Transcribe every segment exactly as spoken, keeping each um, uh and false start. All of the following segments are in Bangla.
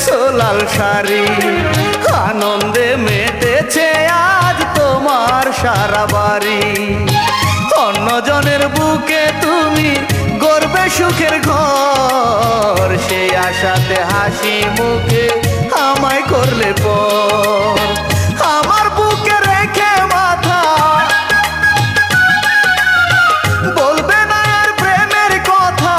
পরেছো লাল শাড়ি, আনন্দে মেতেছে আজ তোমার সারা বাড়ি। অন্যজনের বুকে তুমি গড়বে সুখের ঘর, সেই আশাতে হাসি মুখে আমায় করলে পর। আমার বুকে রেখে মাথা বলবে না আর প্রেমের কথা,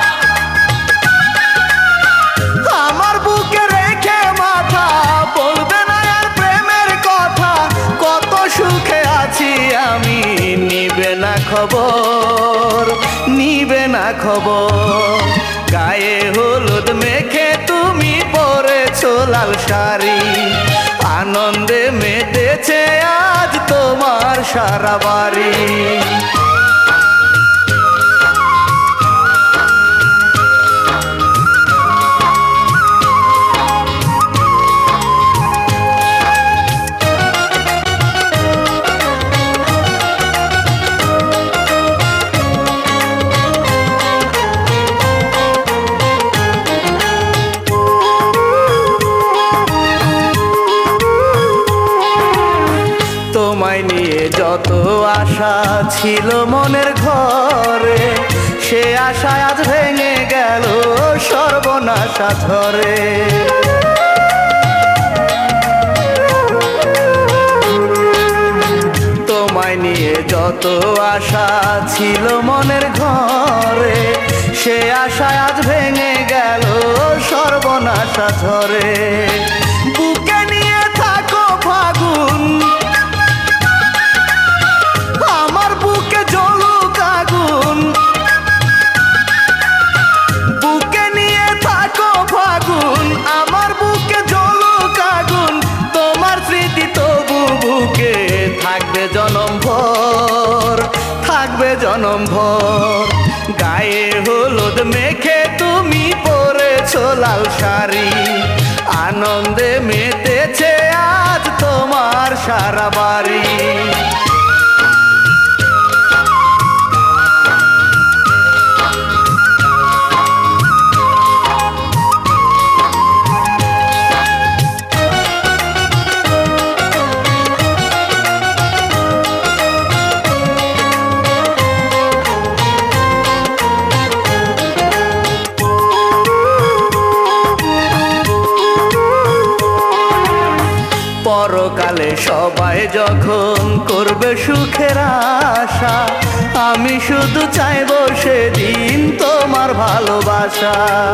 আমার বুকে রেখে মাথা বলবে না আর প্রেমের কথা। কত সুখে আছি আমি, নিবে না খবর, নিবে না খবর। গায়ে হলুদ মেখে তুমি পরেছো লাল শাড়ি, আনন্দে মেতেছে আজ তোমার সারা বাড়ি। তোমায় নিয়ে যত আশা ছিল মনের ঘরে, সে আশা আজ ভেঙে গেল সর্বনাশা ঝরে। তোমায় নিয়ে যত আশা ছিল মনের ঘরে, সে আশা আজ ভেঙে গেল সর্বনাশা ঝরে। বুকে নিয়ে থাকো ফাগুন, আমার বুকে জ্বলুক আগুন। বুকে নিয়ে থাকো ফাগুন, আমার বুকে জ্বলুক আগুন। তোমার স্মৃতি তবু বুকে থাকবে জনম ভর, থাকবে জনম ভর। গায়ে হলুদ মেখে তুমি পরেছো লাল শাড়ি, আনন্দে মেতেছে আজ তোমার সারা বাড়ি। পরকালে সবাই যখন করবে সুখের আশা, আমি শুধু চাইবো সেদিন তোমার ভালোবাসা।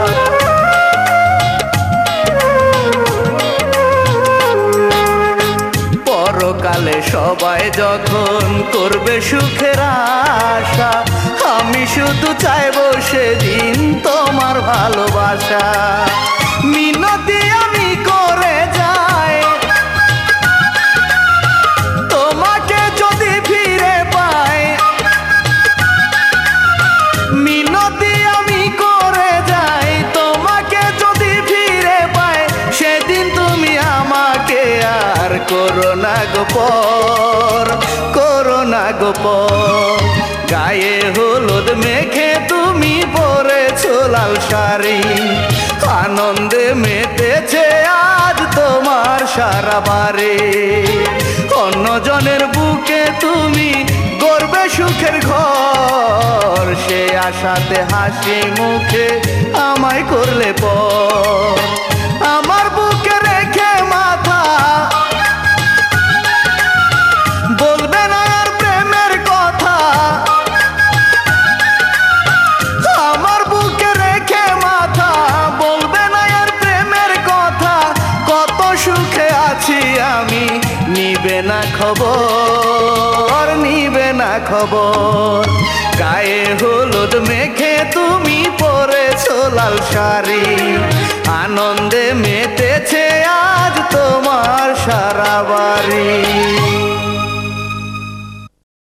পরকালে সবাই যখন করবে সুখের আশা, আমি শুধু চাইবো সেদিন তোমার ভালোবাসা। মিনতি আমি করে যাই, তোমাকে যদি ফিরে পাই। মিনতি আমি করে যাই, তোমাকে যদি ফিরে পাই। সেদিন তুমি আমাকে আর করো না গো পর, করো না গো পর। গায়ে হলুদ মেখে তুমি পরেছো লাল শাড়ি, আনন্দে মেতেছে আজ তোমার সারা বাড়ি। অন্যজনের বুকে তুমি গড়বে সুখের ঘর, সে আশাতে হাসি মুখে আমায় করলে পর। আমার বুকে রেখে মাথা বলবে না আর প্রেমের কথা, আমার বুকে রেখে মাথা বলবে না আর প্রেমের কথা। কত সুখে আছি আমি, নিবে না খবর, নিবে না খবর। গায়ে হলুদ মেখে তুমি পরেছো লাল শাড়ি, আনন্দে মেতেছে আজ তোমার সারা বাড়ি।